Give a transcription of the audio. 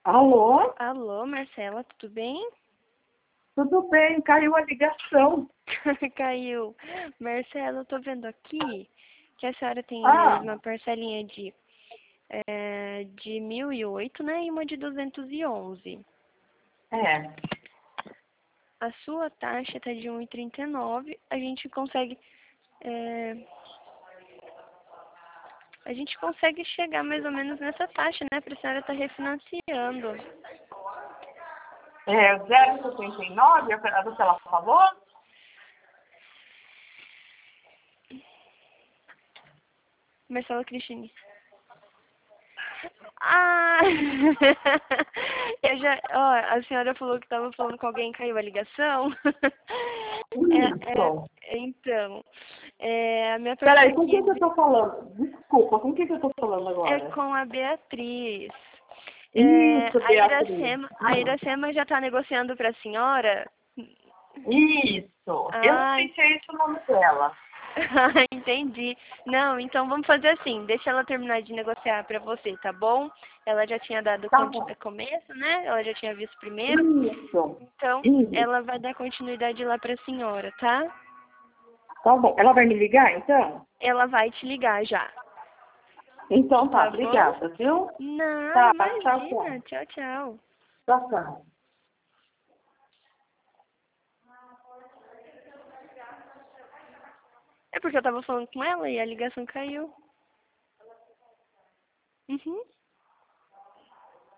Alô? Alô, Marcela, tudo bem? Tudo bem? Caiu a ligação. Caiu. Marcela, eu tô vendo aqui que a senhora tem Ah, uma parcelinha de 1.008, né? E uma de 211. é. A sua taxa tá de 1,39. É, a gente consegue chegar mais ou menos nessa taxa, né? Pra senhora tá refinanciando. É 0,79, a do que ela falou? Marcela Cristine. Ah! A senhora falou que estava falando com alguém e caiu a ligação. Isso. Então, a minha Peraí, com quem que eu perspectiva tô falando? Desculpa, com quem que eu tô falando é agora? com a Beatriz. Isso, Beatriz. A Iracema já está negociando para a senhora? Isso. Eu não Ah, sei se é esse o nome dela. entendi. Não, então vamos fazer assim, deixa ela terminar de negociar para você, tá bom? Ela já tinha dado Tá bom. começo, né? Ela já tinha visto primeiro. Isso. Então, Isso. ela vai dar continuidade lá para a senhora, tá? Tá bom. Ela vai me ligar, então? Ela vai te ligar já, Então tá, tá bom? obrigada, viu? Nada, Tá, tchau, imagina. tchau. Tchau, tchau. Tchau, tchau. É porque eu tava falando com ela e a ligação caiu. Uhum.